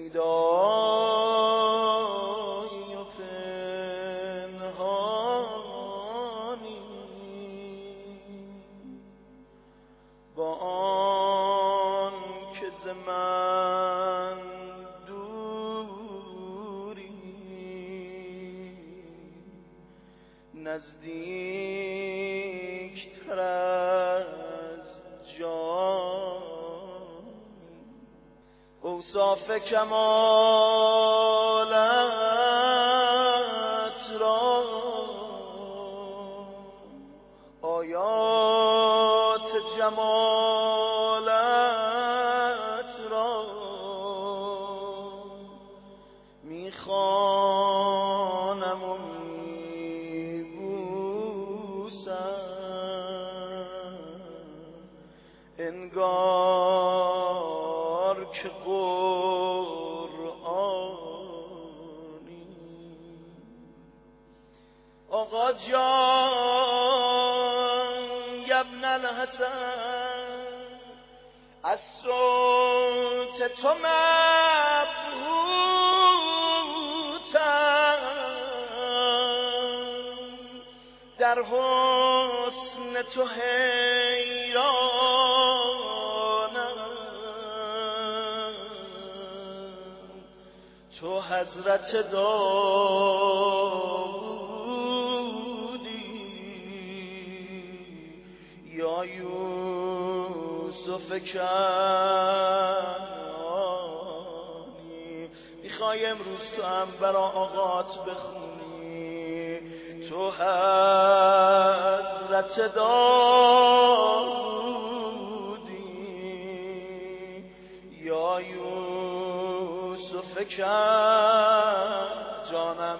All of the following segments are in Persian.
پیدایی و پنهانی با آن که ز من دوری نزدیکتر از جان اوصاف کمالت را آیات جمالت را میخوانم و میبوسم انگار که قرآنی آقا جان ابن الحسن از صوت تو مبهوتم در حسن تو حیرانم تو حضرت داوودی یا یوسف کنعانی میخوای امروز تو هم برا آقات بخونی تو حضرت داوودی یا یوسف جانم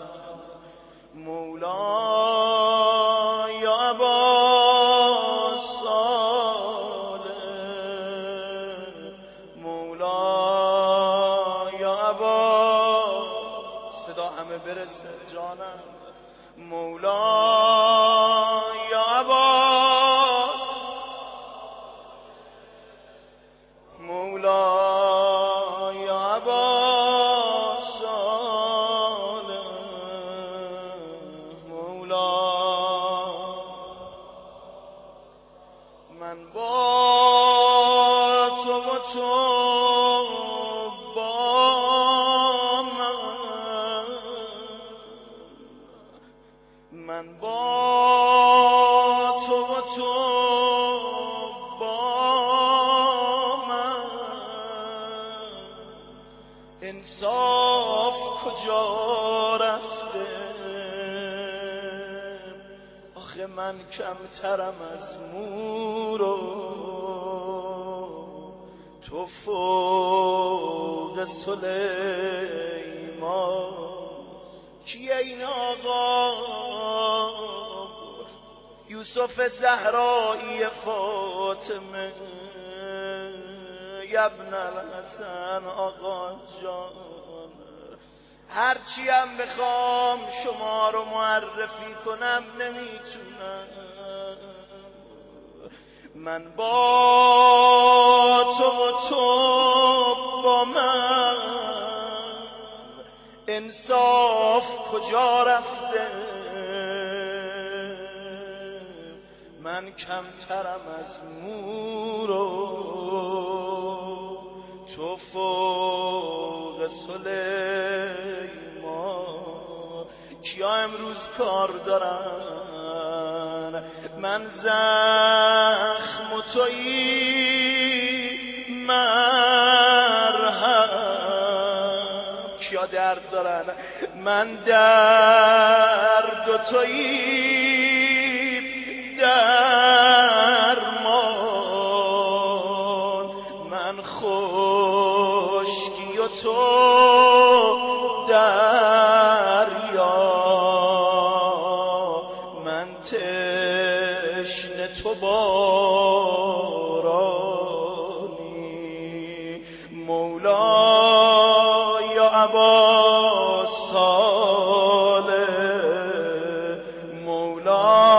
مولا یا ابا برسه جانم مولا یا عباس مولا یا عباس مولا من با تو و تو من با تو و تو با من انصاف کجا رفته آخه من کمترم از مور و تو فوق سلیمان کیه این آقا یوسف زهرایی فاطمه ابن الحسن آقا جان هرچی هم بخوام شما رو معرفی کنم نمیتونم من با تو و تو با من انصاف کجا رفته من کمترم از مور و تو فوق سلیمان کیا امروز کار دارن من زخم و تویی مرهم کیا درد دارن من درد و تویی درمان من خشکی و تو دریا من تشنه تو بارانی مولا یا ابا صالح مولا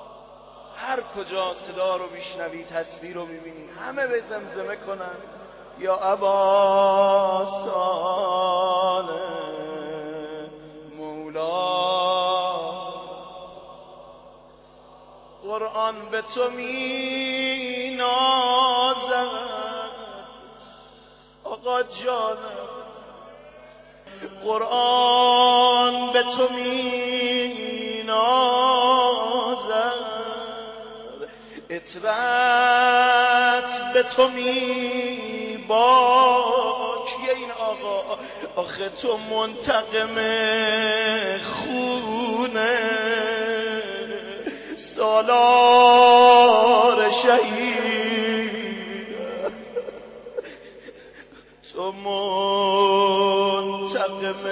هر کجا صدا رو بیشنوی تصویر رو ببینی همه به زمزمه کنن یا ابا صالح مولا. قرآن به تو می نازد آقا جانم، قرآن به تو می نازد، عترت به تو می باک. این آقا آخه تو منتقم خونه سالار شهید، تو منتقم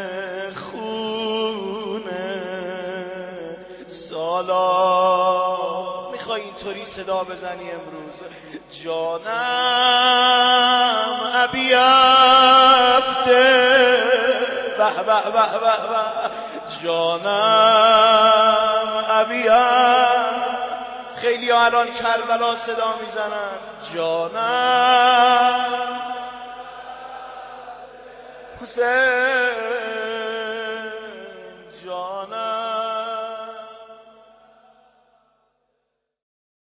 خونه سالار. میخوای اینطوری صدا بزنی امروز؟ جانم ابی عبده به به به به به، جانم ابی عبده. خیلی ها الان کربلا صدا میزنن، جانم حسین